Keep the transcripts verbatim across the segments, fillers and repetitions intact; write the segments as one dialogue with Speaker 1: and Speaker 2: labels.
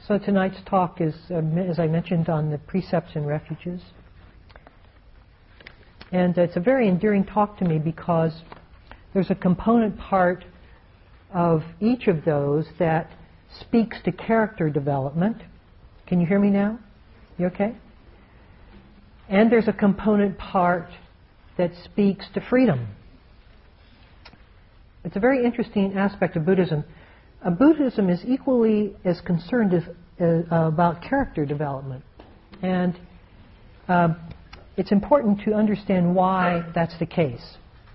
Speaker 1: So tonight's talk is, um, as I mentioned, on the precepts and refuges. And it's a very endearing talk to me because there's a component part of each of those that speaks to character development. Can you hear me now? You okay? And there's a component part that speaks to freedom. It's a very interesting aspect of Buddhism. Uh, Buddhism is equally as concerned as, uh, about character development. And uh, it's important to understand why that's the case.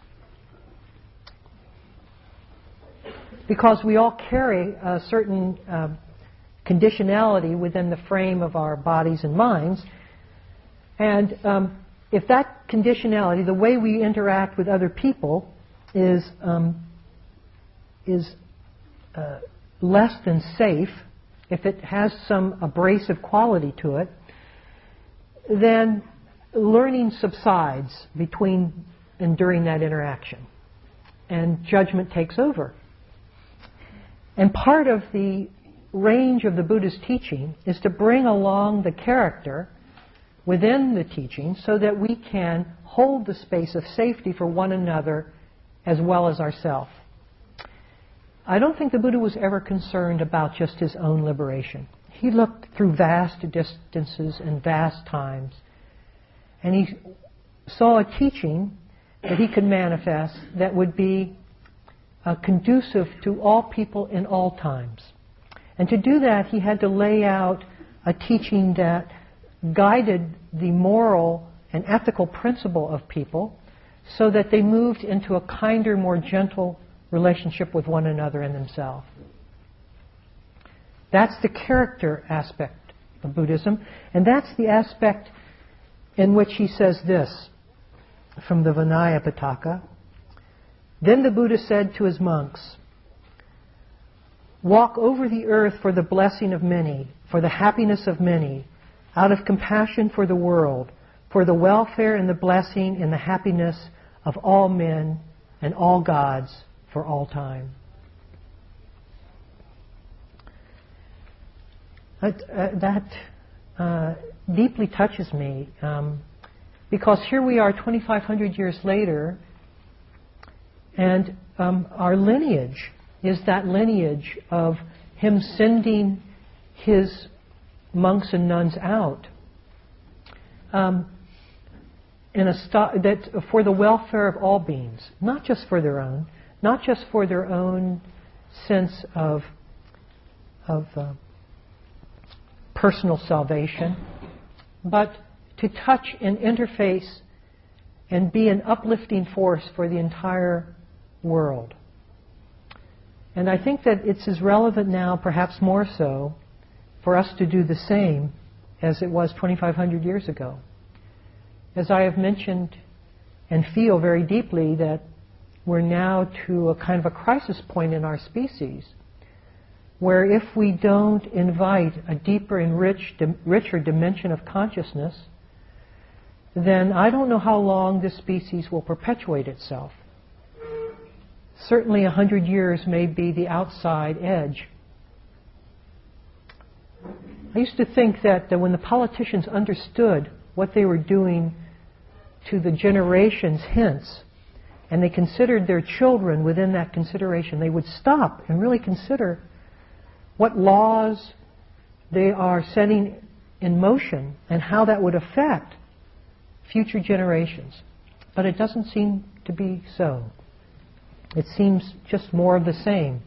Speaker 1: Because we all carry a certain uh, conditionality within the frame of our bodies and minds. And um, if that conditionality, the way we interact with other people, is um, is uh, less than safe, if it has some abrasive quality to it, then learning subsides between and during that interaction, and judgment takes over. And part of the range of the Buddha's teaching is to bring along the character within the teaching so that we can hold the space of safety for one another as well as ourselves. I don't think the Buddha was ever concerned about just his own liberation. He looked through vast distances and vast times, and he saw a teaching that he could manifest that would be uh, conducive to all people in all times. And to do that, he had to lay out a teaching that guided the moral and ethical principle of people so that they moved into a kinder, more gentle relationship with one another and themselves. That's the character aspect of Buddhism, and that's the aspect in which he says this from the Vinaya Pitaka. Then the Buddha said to his monks, "Walk over the earth for the blessing of many, for the happiness of many, out of compassion for the world, for the welfare and the blessing and the happiness of all men and all gods for all time." That, uh, that uh, deeply touches me um, because here we are twenty-five hundred years later, and um, our lineage is that lineage of him sending his monks and nuns out um, in a st- that for the welfare of all beings, not just for their own, not just for their own sense of of uh, personal salvation, but to touch and interface and be an uplifting force for the entire world. And I think that it's as relevant now, perhaps more so, for us to do the same as it was twenty-five hundred years ago. As I have mentioned and feel very deeply that we're now to a kind of a crisis point in our species, where if we don't invite a deeper and rich, dim, richer dimension of consciousness, then I don't know how long this species will perpetuate itself. Certainly a hundred years may be the outside edge. I used to think that, that when the politicians understood what they were doing to the generations hence, and they considered their children within that consideration, they would stop and really consider what laws they are setting in motion and how that would affect future generations. But it doesn't seem to be so. It seems just more of the same.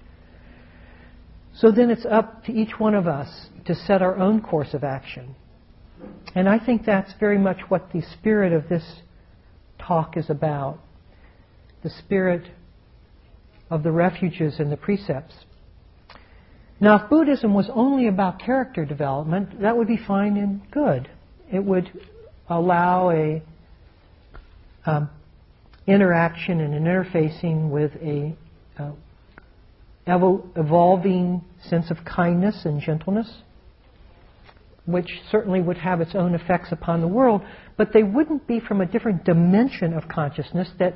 Speaker 1: So then it's up to each one of us to set our own course of action. And I think that's very much what the spirit of this talk is about. The spirit of the refuges and the precepts. Now, if Buddhism was only about character development, that would be fine and good. It would allow a um, interaction and an interfacing with a uh, evol- evolving sense of kindness and gentleness, which certainly would have its own effects upon the world, but they wouldn't be from a different dimension of consciousness that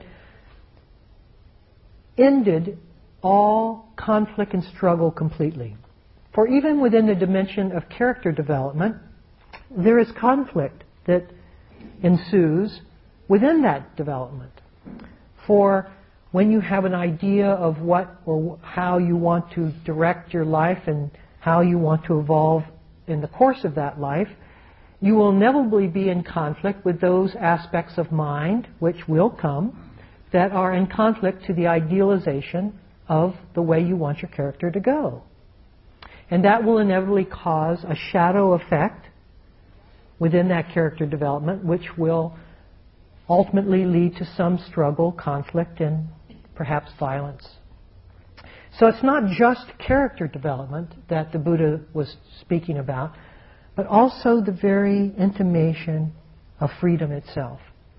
Speaker 1: ended all conflict and struggle completely. For even within the dimension of character development, there is conflict that ensues within that development. For when you have an idea of what or how you want to direct your life and how you want to evolve in the course of that life, you will inevitably be in conflict with those aspects of mind, which will come, that are in conflict to the idealization of the way you want your character to go. And that will inevitably cause a shadow effect within that character development, which will ultimately lead to some struggle, conflict, and perhaps violence. So it's not just character development that the Buddha was speaking about, but also the very intimation of freedom itself.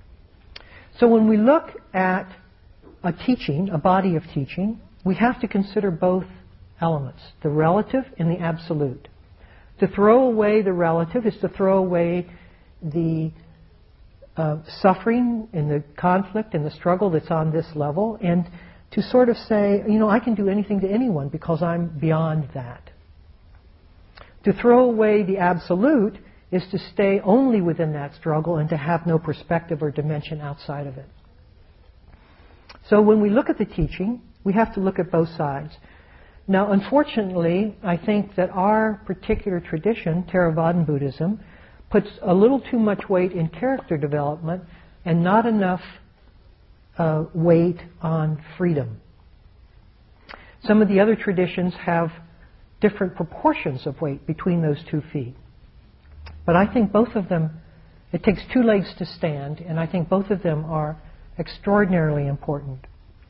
Speaker 1: So when we look at a teaching, a body of teaching, we have to consider both elements, the relative and the absolute. To throw away the relative is to throw away the uh, suffering and the conflict and the struggle that's on this level, and to sort of say, you know, I can do anything to anyone because I'm beyond that. To throw away the absolute is to stay only within that struggle and to have no perspective or dimension outside of it. So when we look at the teaching, we have to look at both sides. Now, unfortunately, I think that our particular tradition, Theravadan Buddhism, puts a little too much weight in character development and not enough uh, weight on freedom. Some of the other traditions have different proportions of weight between those two feet. But I think both of them, it takes two legs to stand, and I think both of them are extraordinarily important.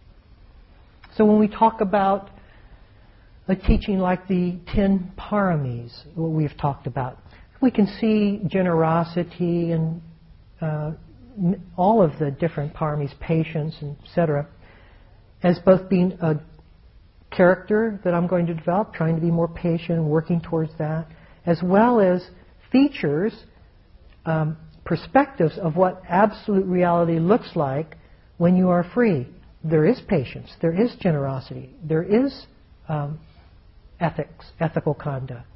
Speaker 1: So when we talk about a teaching like the ten paramis, what we've talked about, we can see generosity and uh, all of the different paramis, patience, et cetera, as both being a character that I'm going to develop, trying to be more patient, working towards that, as well as features, um, perspectives of what absolute reality looks like when you are free. There is patience, there is generosity, there is um, ethics, ethical conduct.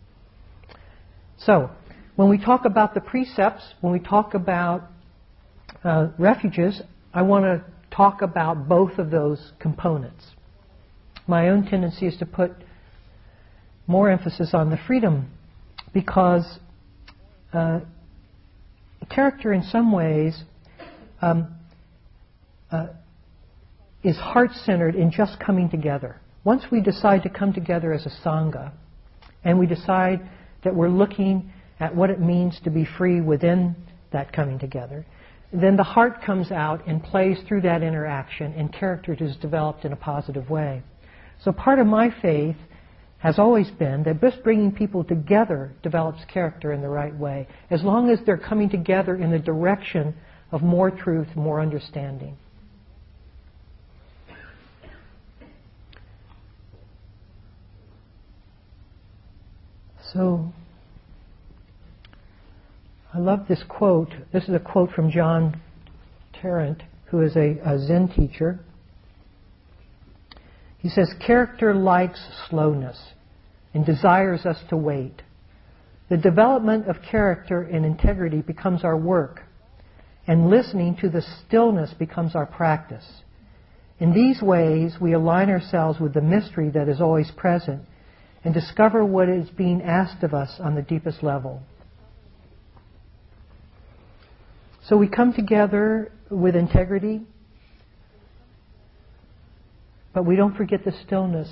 Speaker 1: So, when we talk about the precepts, when we talk about uh, refuges, I want to talk about both of those components. My own tendency is to put more emphasis on the freedom because uh, character in some ways um, uh, is heart-centered in just coming together. Once we decide to come together as a Sangha and we decide that we're looking at what it means to be free within that coming together, then the heart comes out and plays through that interaction and character is developed in a positive way. So part of my faith has always been that just bringing people together develops character in the right way, as long as they're coming together in the direction of more truth, more understanding. So, I love this quote. This is a quote from John Tarrant, who is a, a Zen teacher. He says, "Character likes slowness and desires us to wait. The development of character and integrity becomes our work, and listening to the stillness becomes our practice. In these ways, we align ourselves with the mystery that is always present and discover what is being asked of us on the deepest level." So we come together with integrity, but we don't forget the stillness.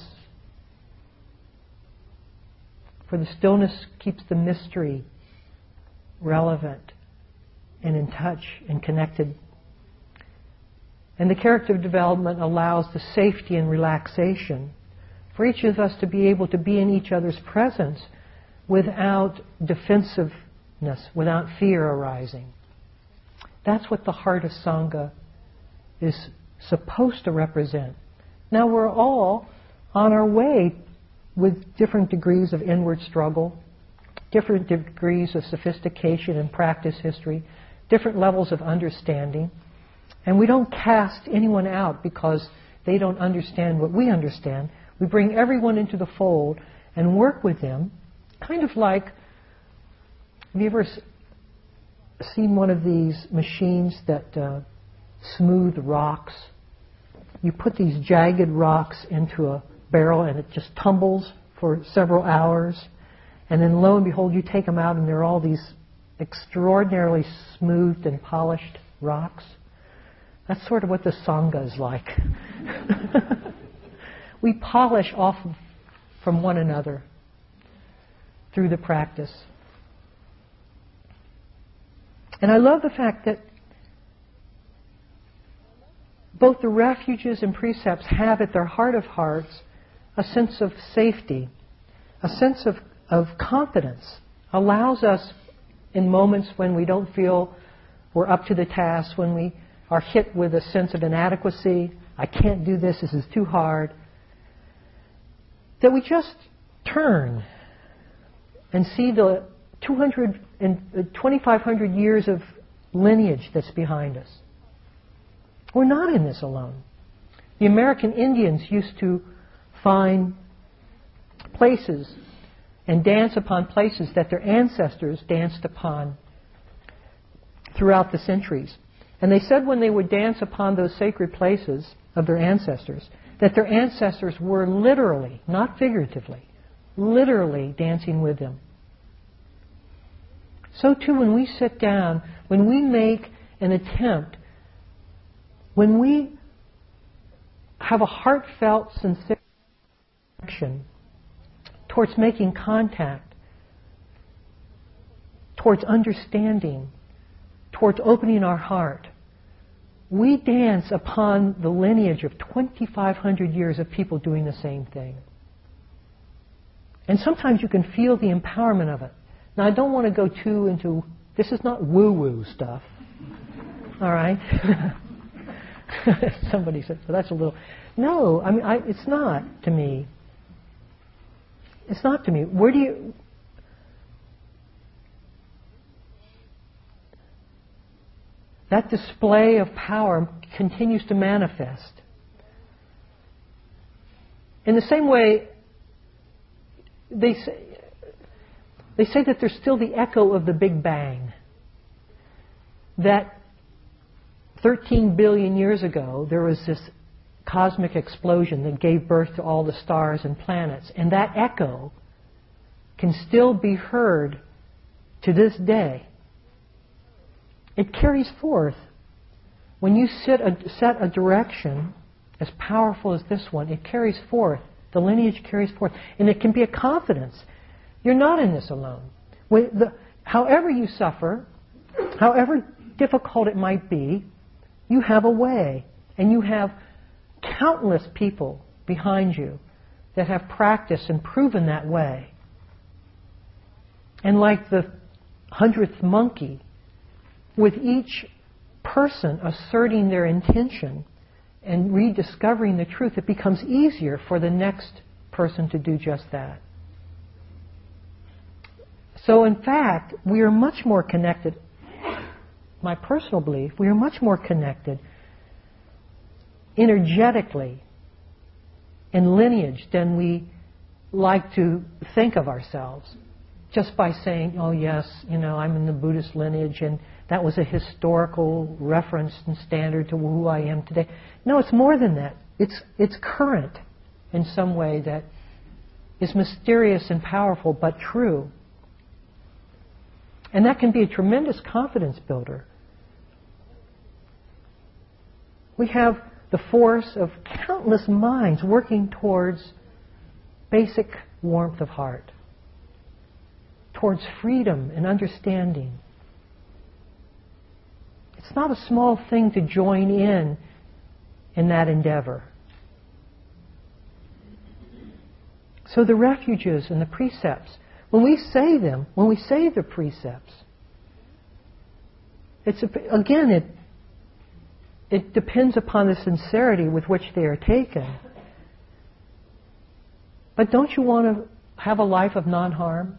Speaker 1: For the stillness keeps the mystery relevant and in touch and connected. And the character development allows the safety and relaxation for each of us to be able to be in each other's presence without defensiveness, without fear arising. That's what the heart of Sangha is supposed to represent. Now we're all on our way with different degrees of inward struggle, different degrees of sophistication and practice history, different levels of understanding. And we don't cast anyone out because they don't understand what we understand. We bring everyone into the fold and work with them, kind of like, have you ever s- seen one of these machines that uh, smooth rocks? You put these jagged rocks into a barrel and it just tumbles for several hours, and then lo and behold you take them out and they're all these extraordinarily smoothed and polished rocks. That's sort of what the Sangha is like. We polish off from one another through the practice. And I love the fact that both the refuges and precepts have at their heart of hearts a sense of safety, a sense of, of confidence, allows us in moments when we don't feel we're up to the task, when we are hit with a sense of inadequacy, I can't do this, this is too hard, that we just turn and see the two hundred and twenty-five hundred years of lineage that's behind us. We're not in this alone. The American Indians used to find places and dance upon places that their ancestors danced upon throughout the centuries. And they said when they would dance upon those sacred places of their ancestors, that their ancestors were literally, not figuratively, literally dancing with them. So too when we sit down, when we make an attempt, when we have a heartfelt, sincere action towards making contact, towards understanding, towards opening our heart, we dance upon the lineage of twenty-five hundred years of people doing the same thing. And sometimes you can feel the empowerment of it. Now, I don't want to go too into, this is not woo-woo stuff. All right? Somebody said, well, that's a little... No, I mean, I, it's not to me. It's not to me. Where do you... That display of power continues to manifest. In the same way, they say, they say that there's still the echo of the Big Bang. That thirteen billion years ago, there was this cosmic explosion that gave birth to all the stars and planets. And that echo can still be heard to this day. It carries forth. When you sit a, set a direction as powerful as this one, it carries forth. The lineage carries forth. And it can be a confidence. You're not in this alone. When the, however you suffer, however difficult it might be, you have a way. And you have countless people behind you that have practiced and proven that way. And like the hundredth monkey, with each person asserting their intention and rediscovering the truth, it becomes easier for the next person to do just that. So in fact, we are much more connected, my personal belief, we are much more connected energetically in lineage than we like to think of ourselves. Just by saying, oh yes, you know, I'm in the Buddhist lineage and that was a historical reference and standard to who I am today. No, it's more than that. It's, it's current in some way that is mysterious and powerful but true. And that can be a tremendous confidence builder. We have the force of countless minds working towards basic warmth of heart, towards freedom and understanding. It's not a small thing to join in in that endeavor. So the refuges and the precepts, when we say them, when we say the precepts, it's a, again, it it depends upon the sincerity with which they are taken. But don't you want to have a life of non-harm?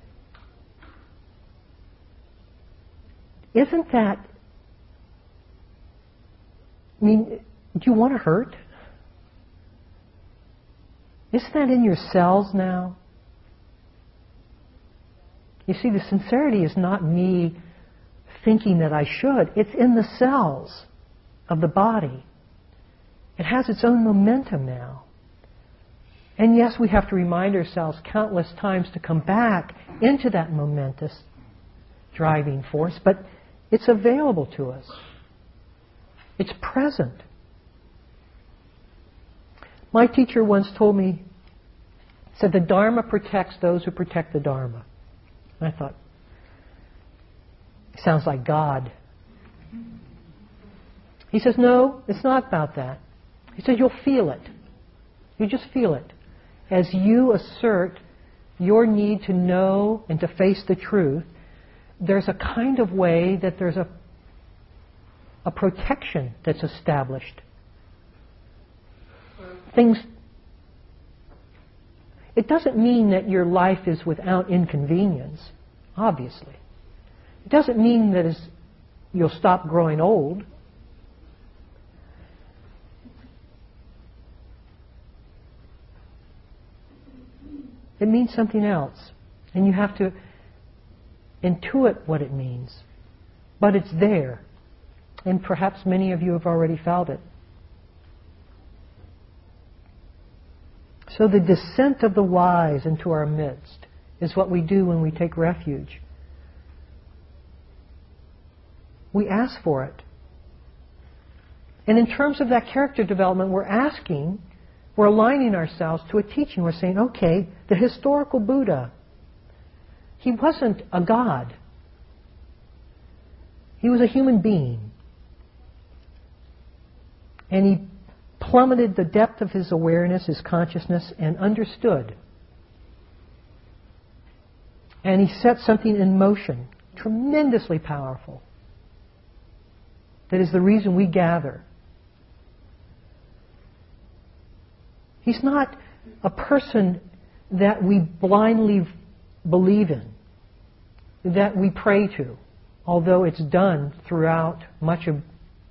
Speaker 1: Isn't that... I mean, do you want to hurt? Isn't that in your cells now? You see, the sincerity is not me thinking that I should. It's in the cells of the body. It has its own momentum now. And yes, we have to remind ourselves countless times to come back into that momentous driving force, but it's available to us. It's present. My teacher once told me, said, the Dharma protects those who protect the Dharma. And I thought, sounds like God. He says, no, it's not about that. He says, you'll feel it. You just feel it. As you assert your need to know and to face the truth, there's a kind of way that there's a, a protection that's established. Things... It doesn't mean that your life is without inconvenience, obviously. It doesn't mean that it's, you'll stop growing old. It means something else. And you have to intuit what it means. But it's there. And perhaps many of you have already felt it. So the descent of the wise into our midst is what we do when we take refuge. We ask for it. And in terms of that character development, we're asking, we're aligning ourselves to a teaching. We're saying, okay, the historical Buddha, he wasn't a god. He was a human being. And he plummeted the depth of his awareness, his consciousness, and understood. And he set something in motion, tremendously powerful. That is the reason we gather. He's not a person that we blindly believe in, that we pray to, although it's done throughout much of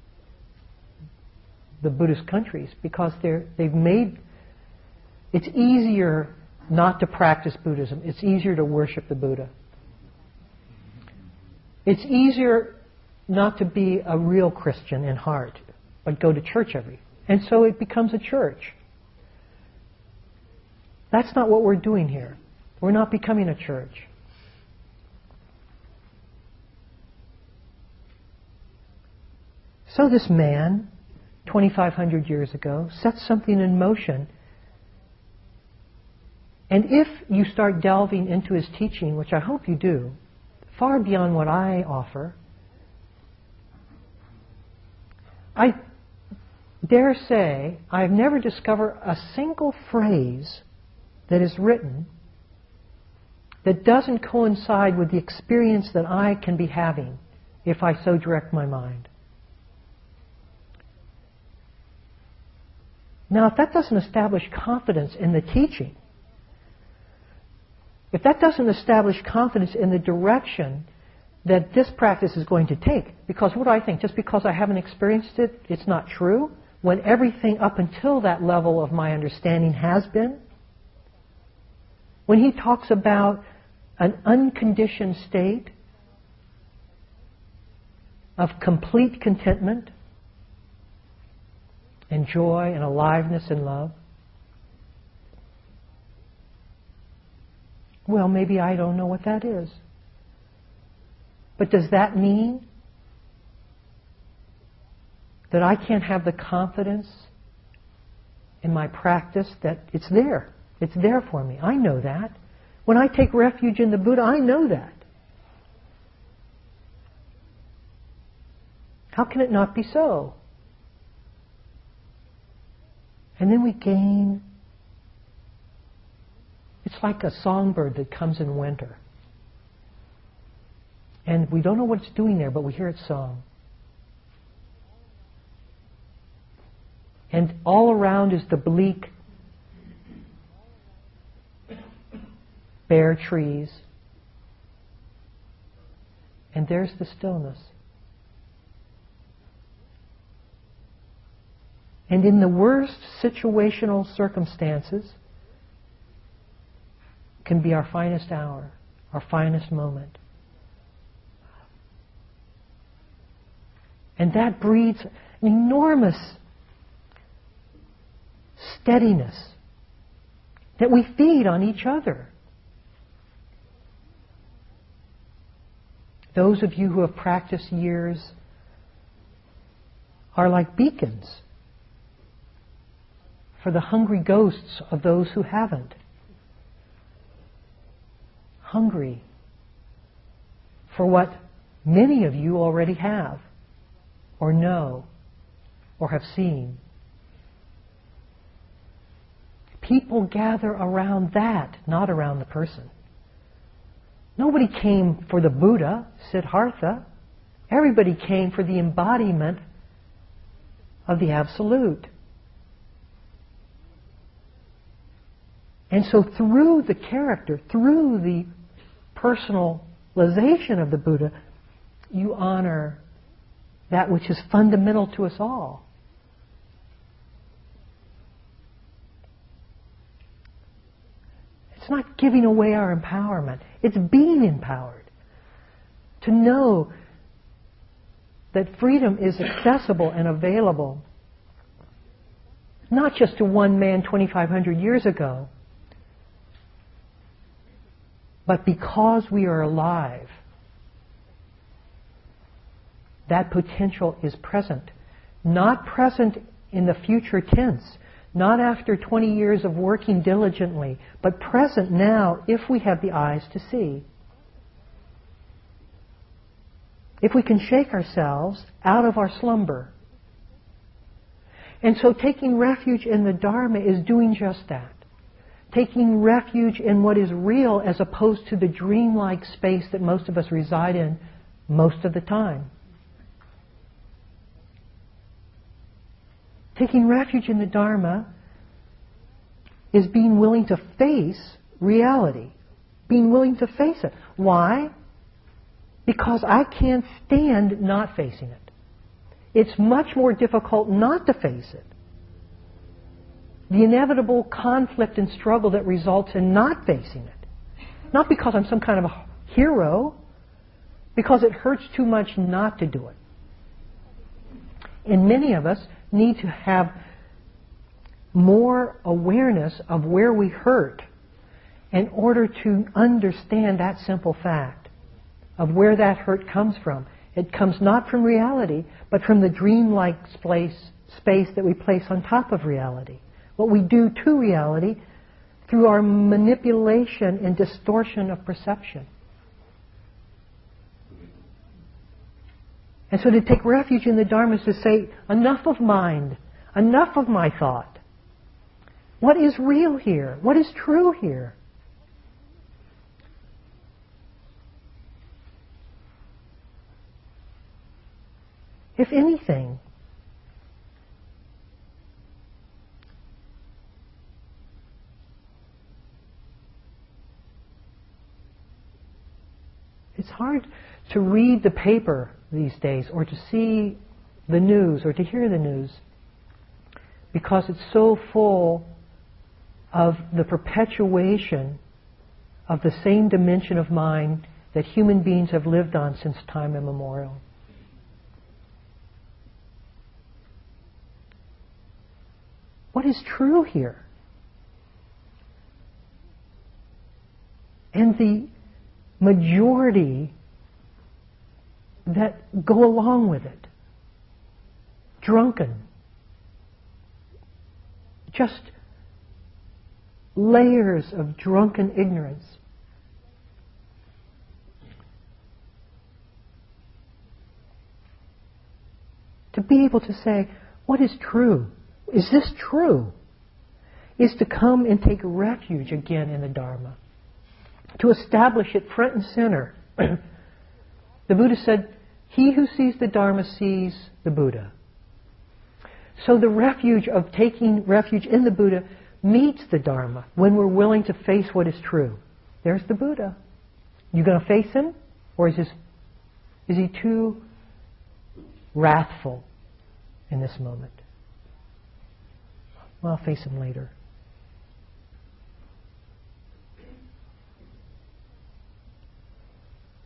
Speaker 1: the Buddhist countries, because they're, they've made, it's easier not to practice Buddhism. It's easier to worship the Buddha. It's easier not to be a real Christian in heart, but go to church every. And so it becomes a church. That's not what we're doing here. We're not becoming a church. So this man, twenty-five hundred years ago, sets something in motion. And if you start delving into his teaching, which I hope you do, far beyond what I offer, I dare say I've never discovered a single phrase that is written that doesn't coincide with the experience that I can be having if I so direct my mind. Now, if that doesn't establish confidence in the teaching, if that doesn't establish confidence in the direction that this practice is going to take, because what do I think? Just because I haven't experienced it, it's not true? When everything up until that level of my understanding has been? When he talks about an unconditioned state of complete contentment and joy and aliveness and love, well, maybe I don't know what that is. But does that mean that I can't have the confidence in my practice that it's there? It's there for me. I know that. When I take refuge in the Buddha, I know that. How can it not be so? And then we gain... It's like a songbird that comes in winter. And we don't know what it's doing there, but we hear its song. And all around is the bleak, bare trees. And there's the stillness. And in the worst situational circumstances can be our finest hour, our finest moment. And that breeds an enormous steadiness that we feed on each other. Those of you who have practiced years are like beacons for the hungry ghosts of those who haven't. Hungry for what many of you already have, or know, or have seen. People gather around that, not around the person. Nobody came for the Buddha, Siddhartha. Everybody came for the embodiment of the Absolute. And so through the character, through the personalization of the Buddha, you honor that which is fundamental to us all. It's not giving away our empowerment. It's being empowered. To know that freedom is accessible and available, not just to one man twenty-five hundred years ago, but because we are alive, that potential is present. Not present in the future tense, not after twenty years of working diligently, but present now if we have the eyes to see. If we can shake ourselves out of our slumber. And so taking refuge in the Dharma is doing just that. Taking refuge in what is real as opposed to the dreamlike space that most of us reside in most of the time. Taking refuge in the Dharma is being willing to face reality. Being willing to face it. Why? Because I can't stand not facing it. It's much more difficult not to face it. The inevitable conflict and struggle that results in not facing it. Not because I'm some kind of a hero, because it hurts too much not to do it. And many of us need to have more awareness of where we hurt in order to understand that simple fact of where that hurt comes from. It comes not from reality, but from the dreamlike space, space that we place on top of reality. What we do to reality through our manipulation and distortion of perception. And so to take refuge in the Dharma is to say, enough of mind, enough of my thought. What is real here? What is true here? If anything, it's hard to read the paper these days or to see the news or to hear the news because it's so full of the perpetuation of the same dimension of mind that human beings have lived on since time immemorial. What is true here? And the majority that go along with it. Drunken. Just layers of drunken ignorance. To be able to say, what is true? Is this true? Is to come and take refuge again in the Dharma. To establish it front and center. The Buddha said, he who sees the Dharma sees the Buddha. So the refuge of taking refuge in the Buddha meets the Dharma when we're willing to face what is true. There's the Buddha. You going to face him? Or is, his, is he too wrathful in this moment? Well, I'll face him later.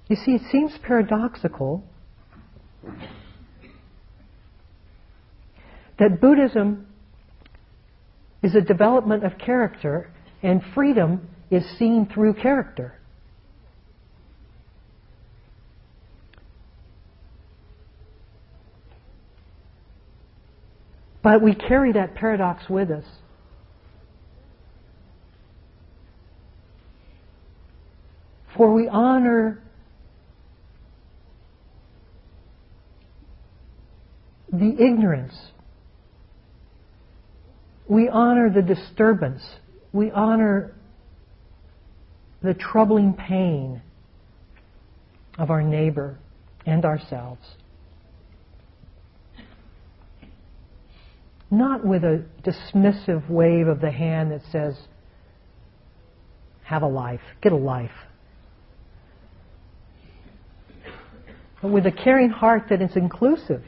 Speaker 1: You see, it seems paradoxical that Buddhism is a development of character and freedom is seen through character. But we carry that paradox with us. For we honor the ignorance. We honor the disturbance. We honor the troubling pain of our neighbor and ourselves. Not with a dismissive wave of the hand that says, have a life, get a life. But with a caring heart that is inclusive.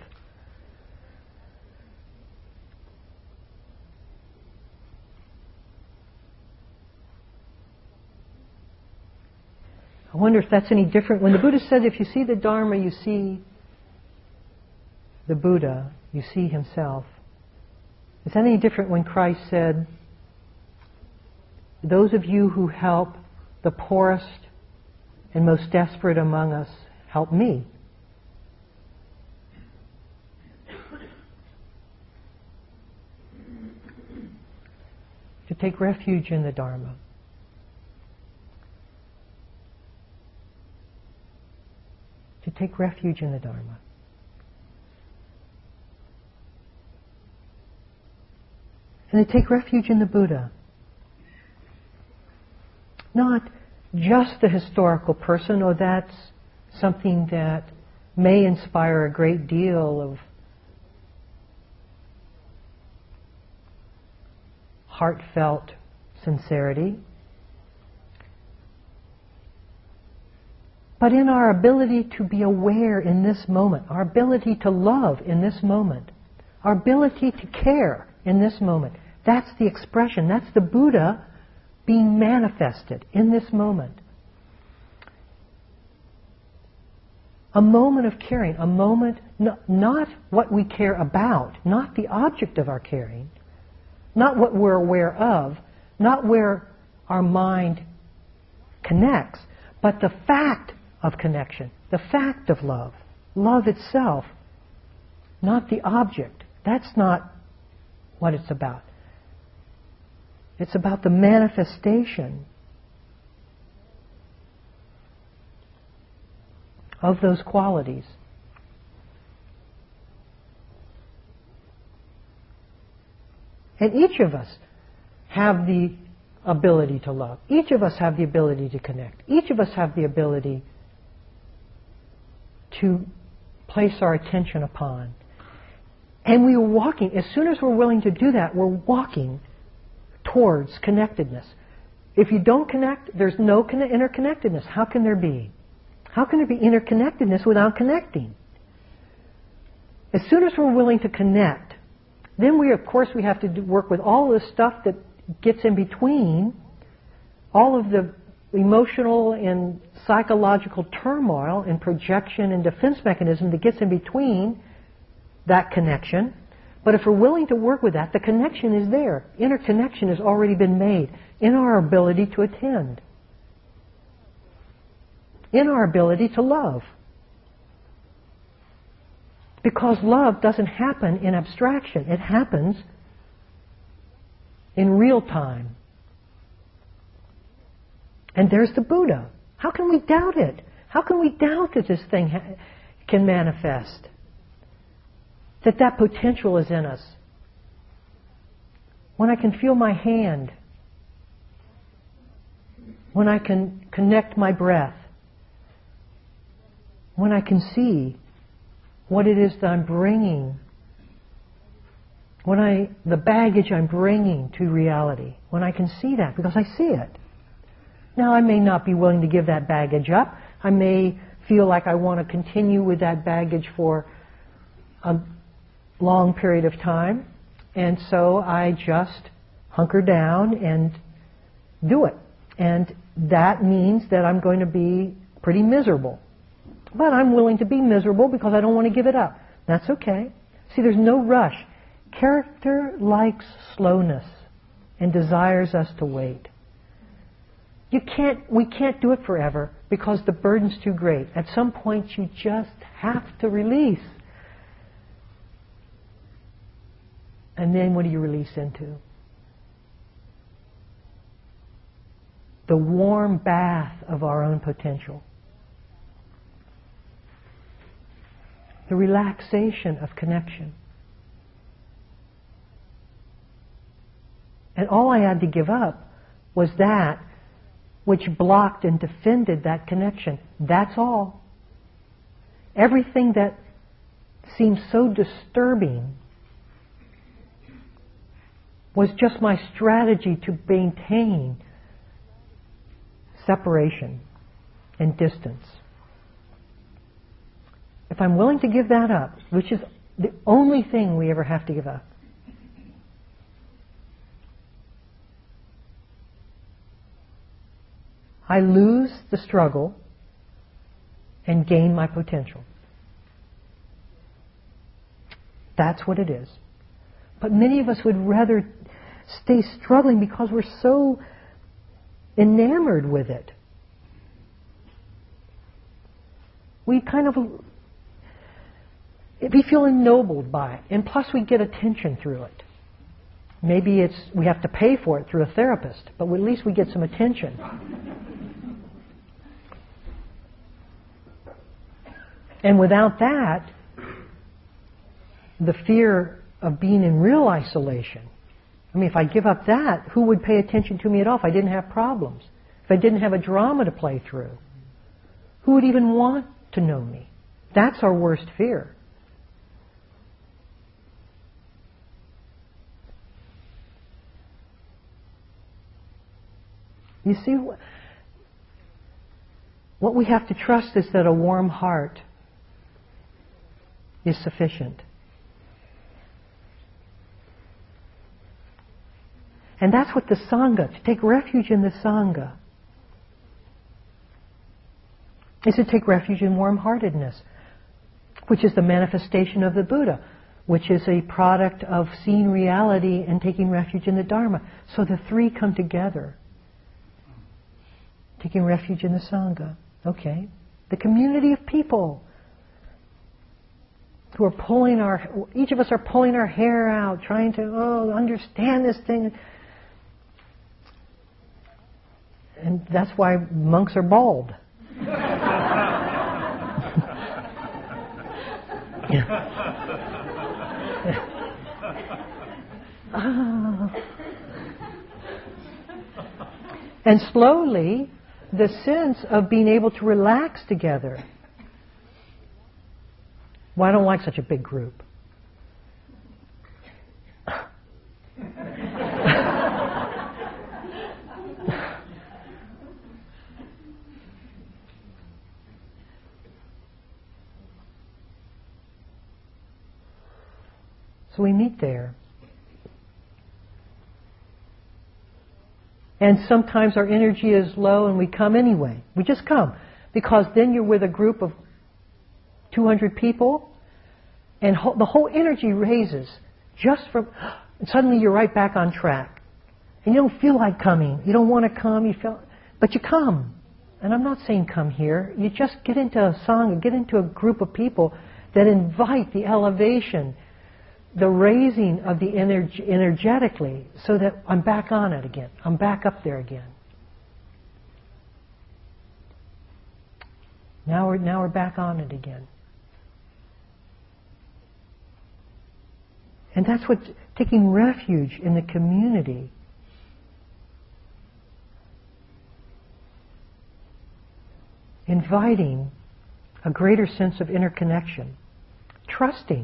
Speaker 1: I wonder if that's any different. When the Buddha said, if you see the Dharma, you see the Buddha, you see himself. Is that any different when Christ said, those of you who help the poorest and most desperate among us, help me? To take refuge in the Dharma. To take refuge in the Dharma. And to take refuge in the Buddha. Not just the historical person, or that's something that may inspire a great deal of heartfelt sincerity, but in our ability to be aware in this moment, our ability to love in this moment, our ability to care in this moment. That's the expression. That's the Buddha being manifested in this moment. A moment of caring, a moment, no, not what we care about, not the object of our caring, not what we're aware of, not where our mind connects, but the fact of connection, the fact of love, love itself, not the object. That's not what it's about. It's about the manifestation of those qualities. And each of us have the ability to love. Each of us have the ability to connect. Each of us have the ability to place our attention upon. And we are walking, as soon as we're willing to do that, we're walking towards connectedness. If you don't connect, there's no interconnectedness. How can there be? How can there be interconnectedness without connecting? As soon as we're willing to connect, then we, of course, we have to do, work with all the stuff that gets in between, all of the emotional and psychological turmoil and projection and defense mechanism that gets in between that connection. But if we're willing to work with that, the connection is there. Interconnection has already been made in our ability to attend, in our ability to love. Because love doesn't happen in abstraction. It happens in real time. And there's the Buddha. How can we doubt it? How can we doubt that this thing ha- can manifest? That that potential is in us. When I can feel my hand, when I can connect my breath, when I can see what it is that I'm bringing, when I, the baggage I'm bringing to reality, when I can see that, because I see it. Now, I may not be willing to give that baggage up. I may feel like I want to continue with that baggage for a long period of time, and so I just hunker down and do it. And that means that I'm going to be pretty miserable But I'm willing to be miserable because I don't want to give it up. That's okay. See, there's no rush. Character likes slowness and desires us to wait. You can't, we can't do it forever because the burden's too great. At some point you just have to release. And then what do you release into? The warm bath of our own potential. The relaxation of connection. And all I had to give up was that which blocked and defended that connection. That's all. Everything that seemed so disturbing was just my strategy to maintain separation and distance. If I'm willing to give that up, which is the only thing we ever have to give up, I lose the struggle and gain my potential. That's what it is. But many of us would rather stay struggling because we're so enamored with it. We kind of, we feel ennobled by it. And plus we get attention through it. Maybe it's, we have to pay for it through a therapist, but at least we get some attention. And without that, the fear of being in real isolation. I mean, if I give up that, who would pay attention to me at all if I didn't have problems? If I didn't have a drama to play through? Who would even want to know me? That's our worst fear. You see, what we have to trust is that a warm heart is sufficient. And that's what the Sangha, to take refuge in the Sangha, is to take refuge in warm-heartedness, which is the manifestation of the Buddha, which is a product of seeing reality and taking refuge in the Dharma. So the three come together. Taking refuge in the Sangha. Okay. The community of people who are pulling our, each of us are pulling our hair out, trying to, oh, understand this thing. And that's why monks are bald. ah. And slowly, the sense of being able to relax together. Well, I don't like such a big group. So we meet there. And sometimes our energy is low and we come anyway. We just come. Because then you're with a group of two hundred people and ho- the whole energy raises just from... And suddenly you're right back on track. And you don't feel like coming. You don't want to come. You feel, but you come. And I'm not saying come here. You just get into a sangha, get into a group of people that invite the elevation, the raising of the energy energetically, so that I'm back on it again. I'm back up there again. Now we're now we're back on it again. And that's what taking refuge in the community. Inviting a greater sense of interconnection. Trusting.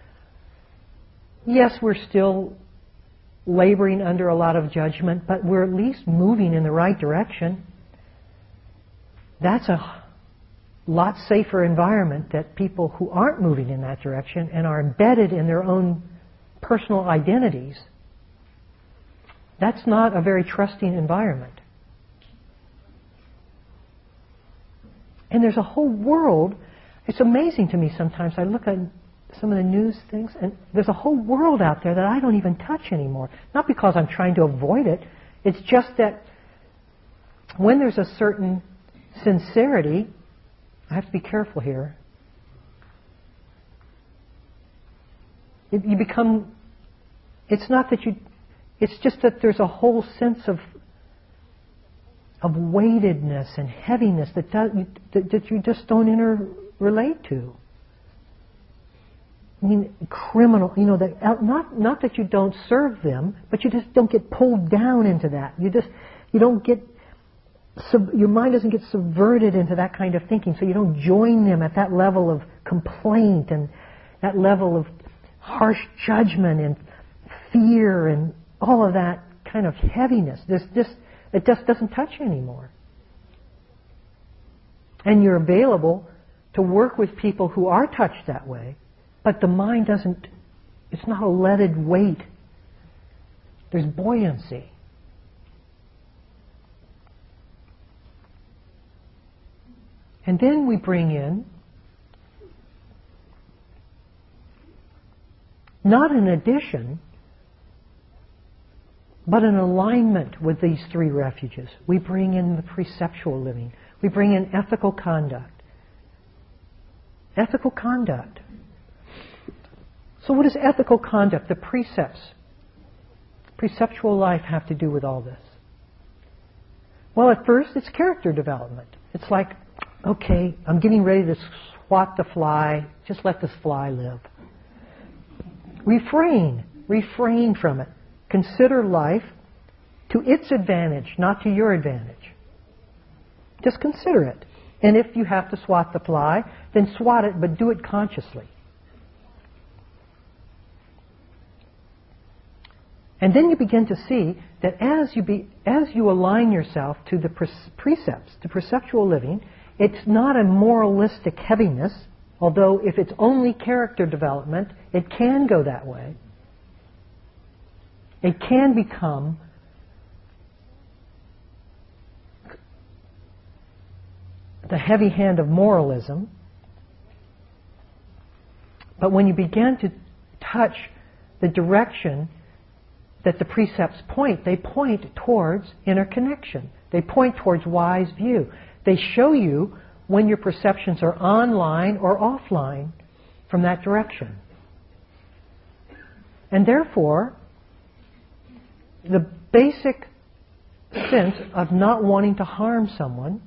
Speaker 1: Yes, we're still laboring under a lot of judgment, but we're at least moving in the right direction. That's a lot safer environment than people who aren't moving in that direction and are embedded in their own personal identities. That's not a very trusting environment. And there's a whole world It's amazing to me sometimes. I look at some of the news things, and there's a whole world out there that I don't even touch anymore. Not because I'm trying to avoid it. It's just that when there's a certain sincerity, I have to be careful here. It, you become, it's not that you, it's just that there's a whole sense of of weightedness and heaviness that, does, that, that you just don't interrelate to. I mean, criminal, you know, that, not not that you don't serve them, but you just don't get pulled down into that. You just, you don't get, sub, your mind doesn't get subverted into that kind of thinking, so you don't join them at that level of complaint and that level of harsh judgment and fear and all of that kind of heaviness. There's just, it just doesn't touch you anymore. And you're available to work with people who are touched that way, but the mind doesn't, it's not a leaded weight. There's buoyancy. And then we bring in not an addition, but an alignment with these three refuges. We bring in the preceptual living. We bring in ethical conduct. Ethical conduct. So what does ethical conduct, the precepts, preceptual life have to do with all this? Well, at first it's character development. It's like, okay, I'm getting ready to swat the fly. Just let this fly live. Refrain. Refrain from it. Consider life to its advantage, not to your advantage. Just consider it. And if you have to swat the fly, then swat it, but do it consciously. And then you begin to see that as you be, as you align yourself to the precepts, to perceptual living, it's not a moralistic heaviness, although if it's only character development, it can go that way. It can become the heavy hand of moralism. But when you begin to touch the direction that the precepts point, they point towards inner connection. They point towards wise view. They show you when your perceptions are online or offline from that direction. And therefore, the basic sense of not wanting to harm someone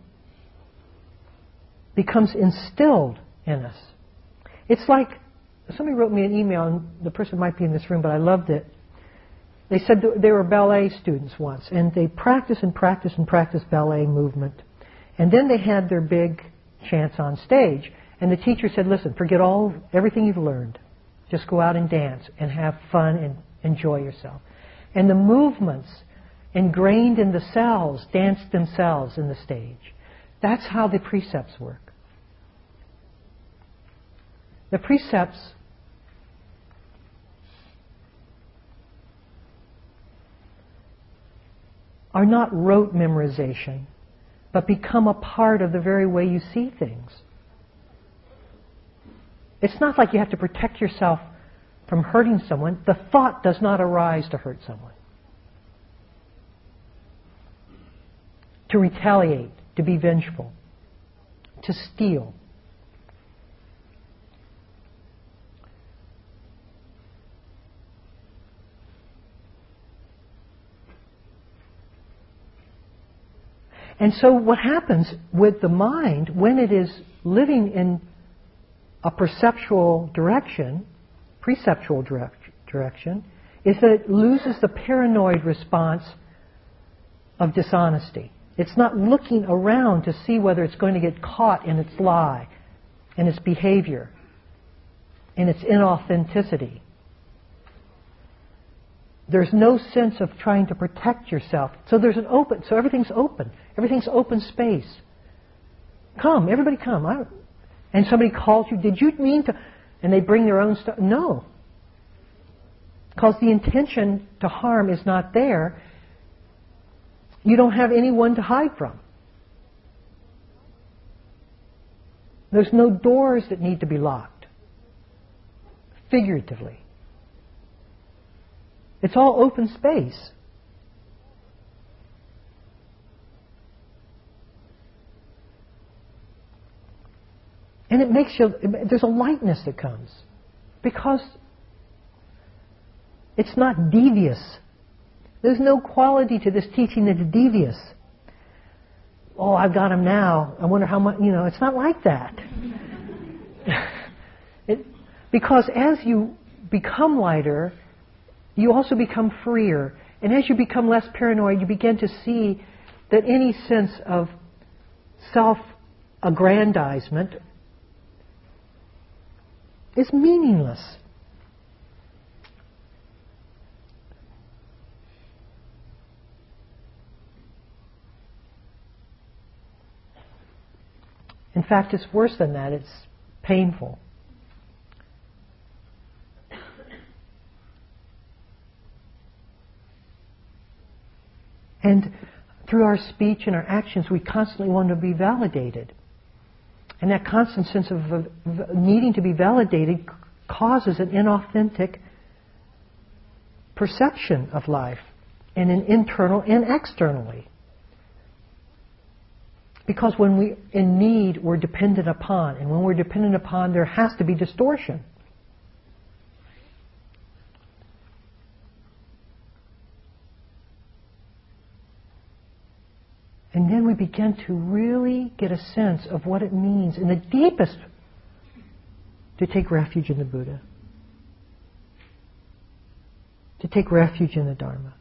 Speaker 1: becomes instilled in us. It's like, somebody wrote me an email, and the person might be in this room, but I loved it. They said they were ballet students once, and they practiced and practiced and practiced ballet movement. And then they had their big chance on stage, and the teacher said, listen, forget all, everything you've learned. Just go out and dance and have fun and enjoy yourself. And the movements ingrained in the cells danced themselves in the stage. That's how the precepts work. The precepts are not rote memorization, but become a part of the very way you see things. It's not like you have to protect yourself from hurting someone. The thought does not arise to hurt someone, to retaliate, to be vengeful, to steal. And so what happens with the mind when it is living in a perceptual direction, preceptual direct, direction, is that it loses the paranoid response of dishonesty. It's not looking around to see whether it's going to get caught in its lie, in its behavior, in its inauthenticity. There's no sense of trying to protect yourself. So there's an open, so everything's open. Everything's open space. Come, everybody come. I, and somebody calls you, did you mean to, and they bring their own stuff. No. Because the intention to harm is not there. You don't have anyone to hide from. There's no doors that need to be locked, figuratively. It's all open space. And it makes you, there's a lightness that comes. Because it's not devious. There's no quality to this teaching that's devious. Oh, I've got him now. I wonder how much, you know, it's not like that. it, because as you become lighter, you also become freer. And as you become less paranoid, you begin to see that any sense of self-aggrandizement is meaningless. In fact, it's worse than that. It's painful. And through our speech and our actions, we constantly want to be validated. And that constant sense of uh, needing to be validated causes an inauthentic perception of life, and an internal and externally. Because when we're in need, we're dependent upon. And when we're dependent upon, there has to be distortion. And then we begin to really get a sense of what it means in the deepest to take refuge in the Buddha. To take refuge in the Dharma.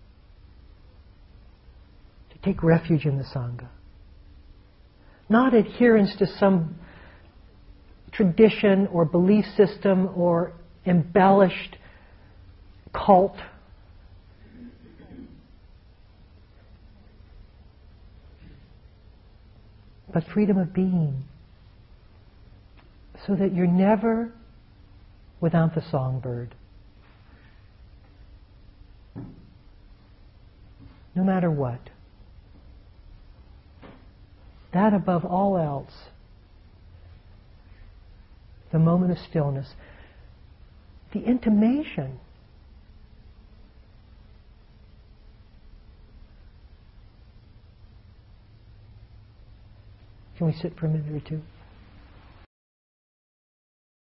Speaker 1: To take refuge in the Sangha. Not adherence to some tradition or belief system or embellished cult. But freedom of being. So that you're never without the songbird. No matter what. That above all else, the moment of stillness, the intimation. Can we sit for a minute or two?